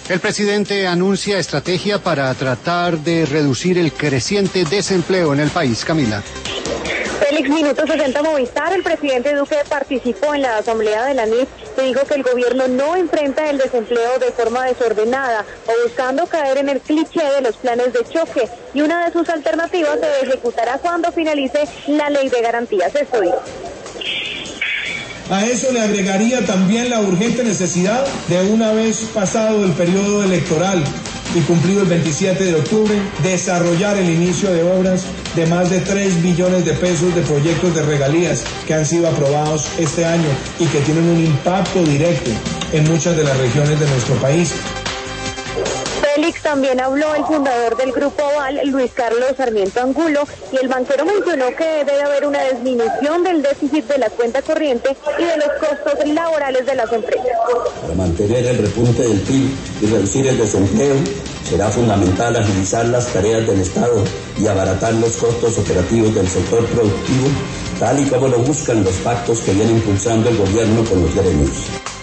El presidente anuncia estrategia para tratar de reducir el creciente desempleo en el país. Camila. Félix, Minuto 60 Movistar. El presidente Duque participó en la asamblea de la NIF y dijo que el gobierno no enfrenta el desempleo de forma desordenada o buscando caer en el cliché de los planes de choque, y una de sus alternativas se ejecutará cuando finalice la ley de garantías. Esto dijo. A eso le agregaría también la urgente necesidad de, una vez pasado el periodo electoral y cumplido el 27 de octubre, desarrollar el inicio de obras de más de 3 billones de pesos de proyectos de regalías que han sido aprobados este año y que tienen un impacto directo en muchas de las regiones de nuestro país. Félix, también habló el fundador del Grupo Aval, Luis Carlos Sarmiento Angulo, y el banquero mencionó que debe haber una disminución del déficit de la cuenta corriente y de los costos laborales de las empresas. Para mantener el repunte del PIB y reducir el desempleo, será fundamental agilizar las tareas del Estado y abaratar los costos operativos del sector productivo, tal y como lo buscan los pactos que viene impulsando el gobierno con los gremios.